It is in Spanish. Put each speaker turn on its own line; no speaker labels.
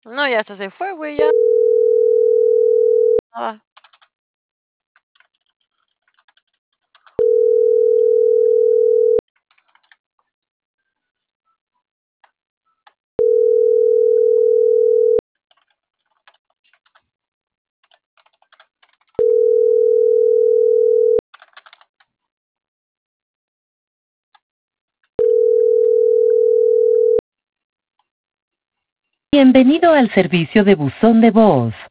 No, ya hasta se fue, güey, ya. Ah.
Bienvenido al servicio de buzón de voz.